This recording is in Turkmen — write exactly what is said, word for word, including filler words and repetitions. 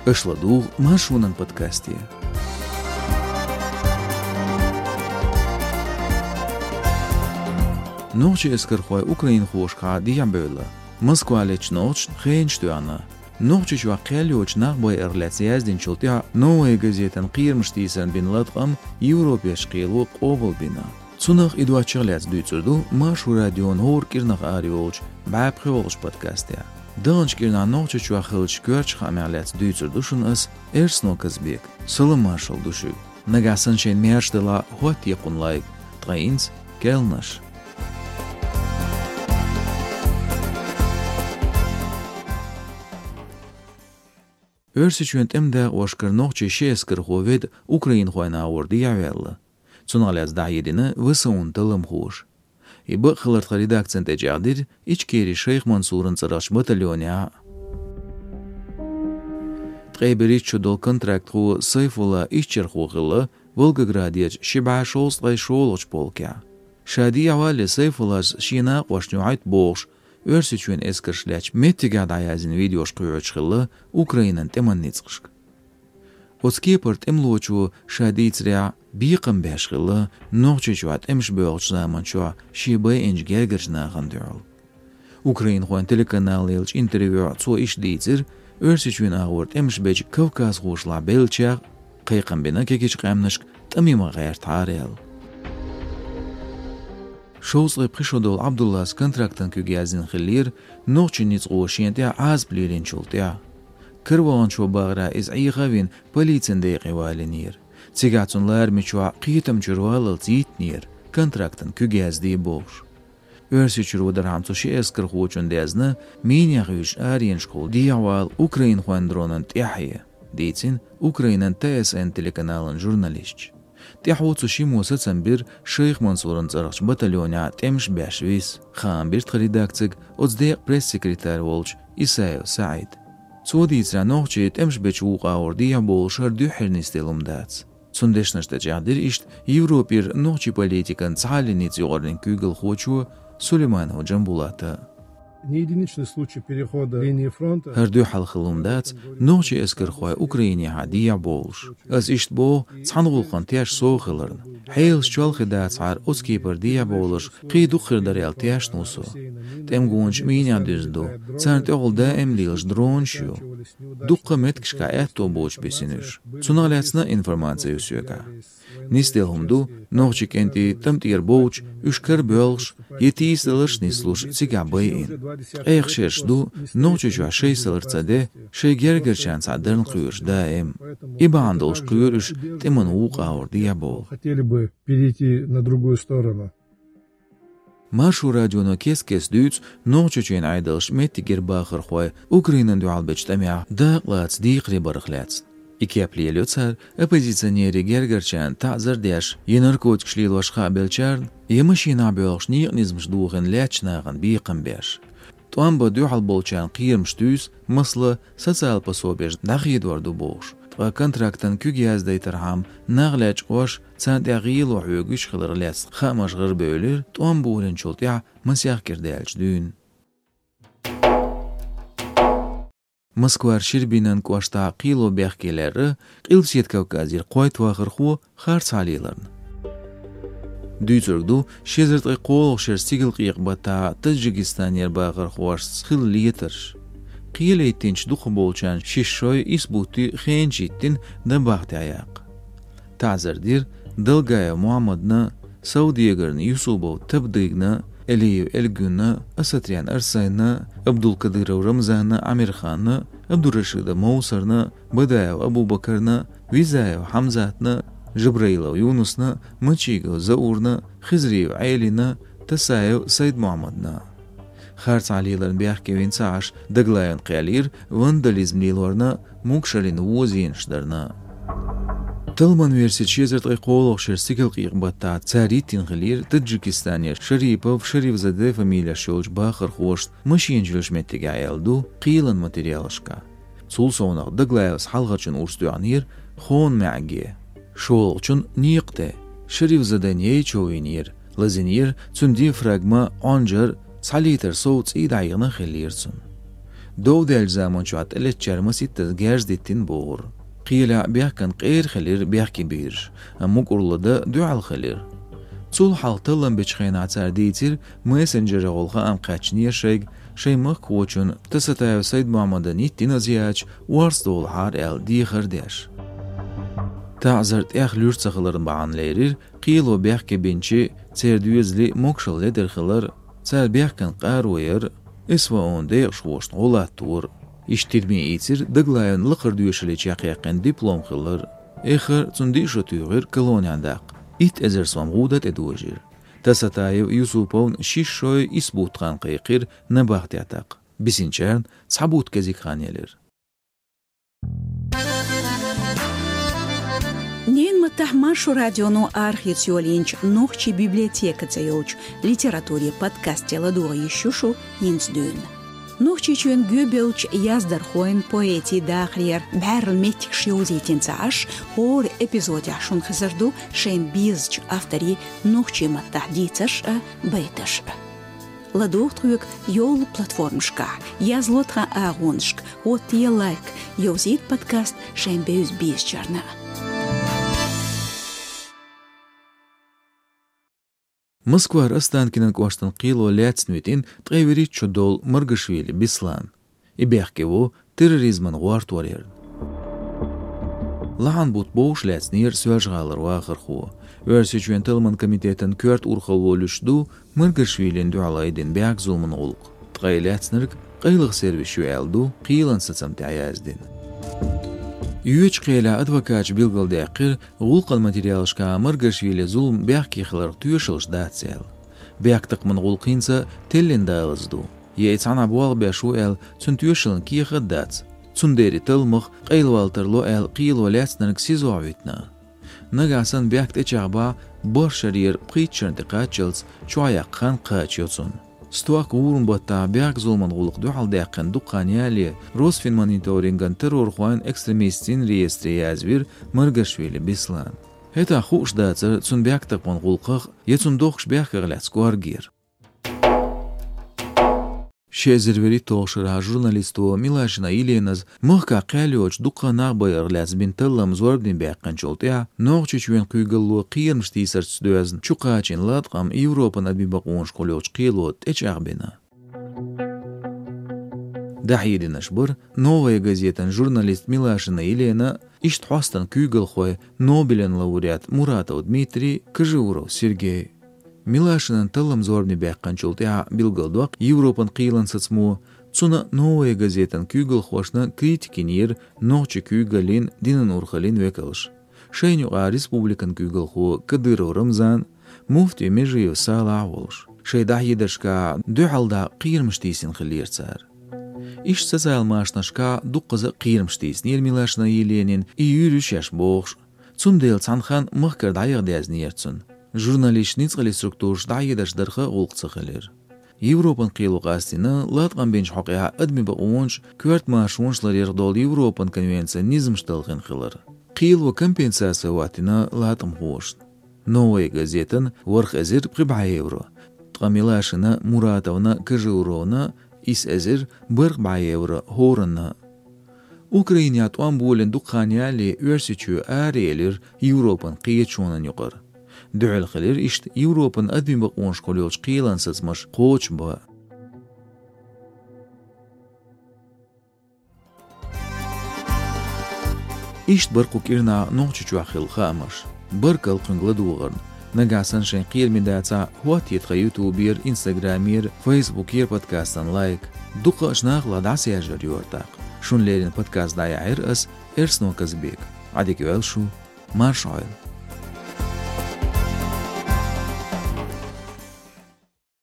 Ышладуг машунан подкасте. Ночи эскерхой Украин хошка диабела. Москва леч ночь хенштуана. Ночи чва қялёч нахбой эрләцияздин чултя новая газетан қирмштисен бин латқам Европеш қилуқ обыл бина. Цунах идуачерләц дүйцурду машу радион хор кирнах ариолч бәп хиолш подкастя. Данч кирна ночи чва хилч көрч хамерләц дүйцурду шун ас эрсно казбек. Сылы маршал душу. Нагасан шен мерштела хот якунлайк. Траинц келнаш. Örsiçüent emde oşkır noqçı şeskir hoved Ukrayin xoyna ordi yavelli. Цуналяз да едины высаун тылым хуш. И бы хылыртха редакциян тежадир ичкери шейх Мансурын цараш батальоня. Трейберич чудол контракт ху Сайфула иччер хухылы Волгоградеч шиба шолстрай шолоч полкя. Шади авали Сайфулас шина қошнюайт боғш Örsiçüen eskirşläç mettiga daязин видеош күйөчхылы Украинан теманницқышк. Оцкепорт эмлочу шадицря биқым бәшхылы ноқчычуат эмш бөлч заманчуа шибай энжгергерчнаган дюл. Украин хуан телеканал елч интервью цо ишдицер Örsiçüen агорт эмш беч Кавказ хушла белчаг қайқым бена кекеч қамнышк тамима ғайр тарел. Шоуслы пришодол Абдуллас контрактан күгязин хилир ночи ницгошиенте аз блирин чултя. Кырван чо багра из айгавин полицин дейгивалинир. Цигацунлар мичуа қитам чурвалыл зитнир контрактан күгязди бош. Örsiçür darhamço şi eskir xoçun dezna minyagish arien şkol diawal Ukrain xwandronan tyahiye. Deytsin Ukrainan T S N telekanalın jurnalist. Тяхуцу шимуса цамбир Шейх Мансурын царахч батальоня темш бәшвис, хам бирт редакцик оцдеяк пресс-секретарь волч Исаев Саид. Цудицра нохчи темш беч уға ордия болшар дюхернистелум дац. Цундешнашта жадир ишт Европир нохчи политикан цалиниц юғарлин күгіл хочу Сулейман Ходжамбулата. Не единичный случай перехода линии фронта. Хардю халхылумдац ночи эскерхой Украине хадия болш. Аз ишт бо цангулхан тяж сохылырн. Хейл шчалхидац ар оцкипер дия болш қиду хирдарял тяж нусу. Тем гунч меня дызду. Цант олда эмлилш дроншю. Дукка меткшка этто боч бесинуш. Цуналяцна информация сюка. Нистелхумду ночи кенти тамтир боч ушкар бөлш етисылыш нислуш цигабайин. Эх шешду ночи жа шейсылырцаде шейгергерчан садырн күйш даим. Ибандолш күйрш теман уqa ордия бол. Хотели бы перейти на другую сторону. Машу радионо кес-кес дүйц ночи чен айдалш меттигер бахыр хой Украинан дуалбеч тамя дақлац диқри барықлац. Икепли люцар оппозиционери гергерчан тазар деш енаркот кшлилошха белчарн емашина бөлш ниғнизмш дуғын лячнағын биқым беш. Туамба дюхал болчан қиырмштүйс мыслы социал пособеш дақидварду бош. Тва контрактан күгяздай тархам нағлач қош цантағил уғыгыш қылырлес қамаш ғыр бөлір туамба улын чултя мысяқ кердәлч дүйн. Москвар ширбинан квашта қило бәхкелері қилсет Кавказир қойт вағыр ху қарс алиларн. Дүйціргду шезіртғи қолық шер сигіл қиықбата Таджикистан ер бағыр хуаш схил летірш. Қиыл еттенч дұқы болчан шишой испуты хен життін да бақты аяқ. Тазырдир Дылгая Муаммадны, Саудиегерн Юсубов Табдыгны, Элиев Элгюнны, Асатрян Арсайны, Абдулкадыров Рамзанны, Амирханны, Абдурашида Моусарны, Бадаев Абубакарны, Визаев Хамзатны, Жабраилов Юнусны, Мачигов Заурны, Хизриев Айлины, Тасаев Сайд Муаммадны. Харц алиларын бяхкевин цаш даглайын қиалир вандализмлиларны мукшалин возиеншдарны. Тылман версия чезертгай қолық шерстикел қиқбатта царитин ғылир Таджикистанер Шарипов Шарифзаде фамилия шолч бахыр хошт машинжилш меттеге аялду қиылын материалышка. Цул соғынақ даглайыз халғачын урстуанир хон мәге. Шолчын ниқте Шарифзаде ней човинир лазинир цунди фрагма анжар Салитер соуц идайгына хилирцун. دو دل زمان شوات إلت شرمسي تزجاج ديتين بور قيلا بيحكن غير خلير بيحكي بير أموك أرلدا دعا الخلير تول حالتلن بچخينات سرديتير ميسنجر غولغا أم قاچنير شيغ شيمخ كوچون تستايو سيد محمد نيتين زياج وارس دول هار ال ديخر ديش تعزرت اخ لورتسخلرن باanlerir قيلو بيحكي بينچي تيردوزلي موكشل لدرخلر تسال بيحكن قاروير اسوا اون دير شوشن غولاتور iştirmeye itir daglayan lıqır düyüşüle çaqyaqan diplom xılır ekhir tsundi şotüğür koloniyandaq it ezersvam gudat edujir tasatayu yusupon şişoy isbutqan qayqir nabaxtiyataq bisinçern sabut kazikhaneler Нен маттах маршу радиону архициолинч нохчи библиотека цеёч литературе подкасте ладуга ещушу инсдүн. Нохчи чүн гүбелч яздар хоин поэти дахрер бәрл метик шиозитин цааш хор эпизоди ашун хызырду шен бизч автори нохчи маттах дицаш байташ. Ладугтрук йол платформшка язлотха агоншк хотия лайк йозит подкаст шен беюз бизчарна. Москва Останкинен коштан қило ляцнуитин тғайвери чудол Маргашвили бислан. И бяхкево терроризман гуартуарер. Лахан бут боуш ляцнир суажгалар вахарху. Версичуен тылман комитетен кёрт урхалво люшду Маргашвилин дуалайдин бяк зулман улк. Тғай ляцнирк қайлық сервишу әлду қилан сацам таяздин. Юч қейла адвокач билгал дәқир ғулқал материалшка Маргашвили зулм бяхки хылар түйшілш дәтсел. Бяқтық мын ғулқинса теллин дағызду. Ейцан абуал бәшу әл цун түйшілін киғы дәтс. Цундери тылмық қайлвалтырло әл қило ләцнірік сизу авитна. Нагасан бяқт эчағба бар шарир қитчырнды қачылс чуаяққан қач йоцун. Стуак урун бата бяк зулман ғулық дуал дәқін дуқаняли Росфин мониторинган террор хуан экстремистин реестри язвир Маргашвили бислан. Это хуш дацер цун бяктық ман ғулқық ецун доқш бяқы ғляцку аргир. Шезервери толшыра журналисту Милашина Иленаз мыққа қәліоч дуқа нағбайыр ләзбін тыллам зорбден бәққан чолтия ноғчы чуен құйгылу қиырмыш тейсір түсдөзін чуқачин латқам Европан адбин бақуын шқолеоч қилот эч ағбена. Дахидин ашбыр новая газетан журналист Милашина Илена ишт хостан күйгіл хой Нобелен лауреат Муратов Дмитрий Кыжыуров Сергей. Милашинан тылым зорбни бәққан чолтия билгалдуақ Европан қилан сыцму цуна новая газетан күйгіл хошна критикинер ноғчы күйгалин динан урхалин векалыш. Шайнюға республикан күйгіл ху Кадыров Рамзан муфти межиев сала аволыш. Шайда едашка дұғалда қиырмыштейсін қилерцар. Иш сазал машнашка дуқызы қиырмыштейсін ер Милашина Еленин и юрюш яш боғш. Цундел цанхан мықкар дайық дәзнерцун. Журналист ницгали структур дайедаш дырхы улқцығылыр. Европан қилуғастины латған бенч хоқия адми ба оңш көрт машуншлар ердол Европан конвенция низмшталғын қылыр. Қилу компенсация ватина латым хошн. Новая газетан варх әзір қиба евро. Тғамилашына Муратовна Кыжыуровна ис әзір бір ба евро хорына. Украиният уан болен дұққаняли өрсічу әрелер Европан қиетшонан юқыр. دعال خلير إشت يوروبن أدمي بقونش قوليوش قيلان سزمش قوش با. إشت برقو كيرنا نوچو خيل خامش. برقل قنقلدوغرن. نقاسن شين قيل من داتا هواتيت يوتيوبير إنستغرامير فيسبوكير بودكاستن لايك. دوقا اشناغ لدعسي أجر يورتاق. شون ليرين بودكاست دايا عرقس إرسنو كزبيك. عديك والشو مارش عيل.